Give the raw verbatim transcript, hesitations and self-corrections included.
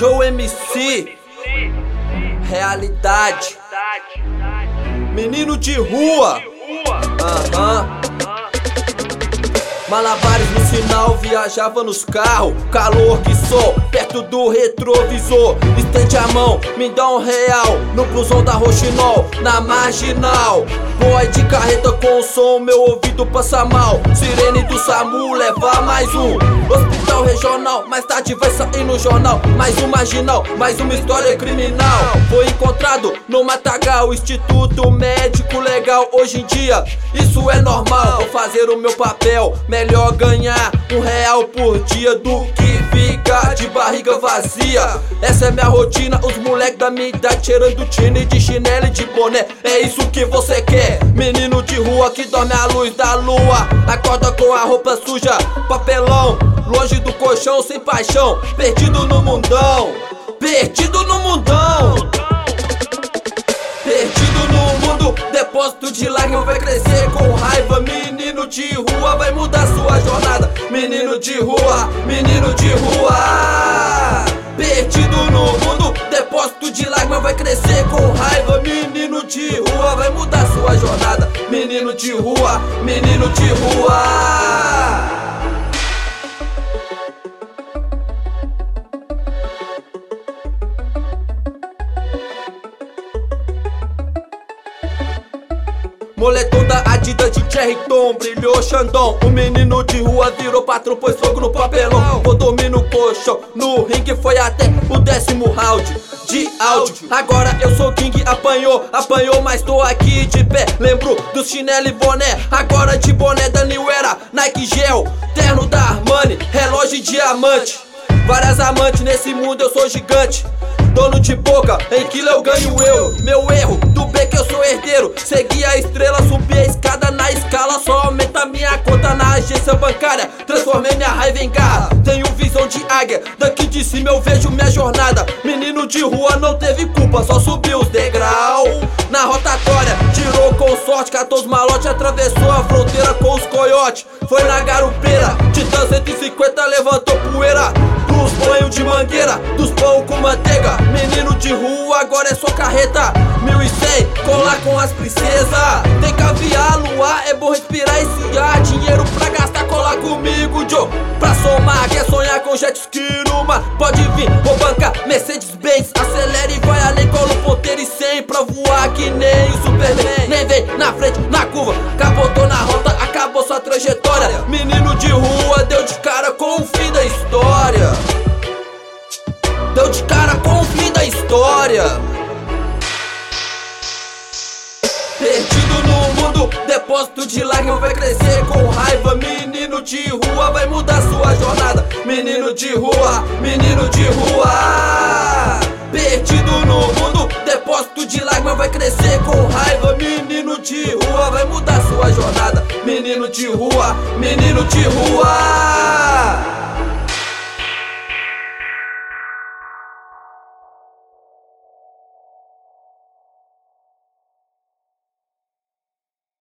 Joe M C, realidade, menino de rua, aham. Malabares no sinal, viajava nos carros. Calor que sou, perto do retrovisor. Estende a mão, me dá um real. No blusão da Roxinol, na marginal. Boy de carreta com som, meu ouvido passa mal. Sirene do SAMU, leva mais um. Hospital regional, mais tarde vai sair no jornal. Mais um marginal, mais uma história criminal. Foi encontrado no matagal, Instituto Médico Legal. Hoje em dia, isso é normal. Vou fazer o meu papel, melhor ganhar um real por dia do que ficar de barriga vazia. Essa é minha rotina, os moleques da minha idade cheirando tine de chinelo e de boné. É isso que você quer, menino de rua que dorme à luz da lua. Acorda com a roupa suja, papelão, longe do colchão, sem paixão, perdido no mundão, perdido no mundão, perdido no mundo. Depósito de lágrimas vai crescer com raiva. Menino de rua vai mudar sua jornada. Menino de rua, menino de rua, perdido no mundo. Depósito de lágrimas vai crescer com raiva. Menino de rua vai mudar sua jornada. Menino de rua, menino de rua. Moletom da Adidas de Cherry Tom, brilhou Xandão. O menino de rua virou patrão, pôs fogo no papelão. Vou dormir no colchão, no ringue foi até o décimo round de áudio. Agora eu sou king, apanhou, apanhou, mas tô aqui de pé. Lembro do chinelo e boné, agora de boné da New Era, Nike Gel, terno da Armani, relógio e diamante. Várias amantes nesse mundo, eu sou gigante. Dono de boca, em quilo eu ganho eu. Meu erro, do B que eu sou herdeiro. Segui a estrela, subi a escada na escala. Só aumenta minha conta na agência bancária. Transformei minha raiva em garra, tenho visão de águia. Daqui de cima eu vejo minha jornada. Menino de rua não teve culpa, só subiu os degraus. Na rotatória, tirou com sorte, catou os malotes, atravessou a fronteira com os coiotes. Foi na garupeira, Titã cento e cinquenta levantou poeira. Dos banhos de mangueira, dos pão com manteiga. Menino de rua, agora é só carreta. Mil e cem, colar com as princesas. Tem caviar, luar, é bom respirar esse ar. Dinheiro pra gastar, colar comigo, Joe. Pra somar, quer sonhar com jet ski numa. Pode vir, vou bancar Mercedes-Benz. Acelera e vai além, cola o ponteiro e cem. Pra voar que nem o Superman. Nem vem na frente, na curva, capotou na rota, acabou sua trajetória. Menino de rua, deu de cara com o fim da história. Deu de cara com o fim da história. Perdido no mundo, depósito de lágrimas vai crescer com raiva. Menino de rua vai mudar sua jornada. Menino de rua, menino de rua, perdido no mundo, depósito de lágrimas vai crescer com raiva. Menino de rua vai mudar sua jornada. Menino de rua, menino de rua.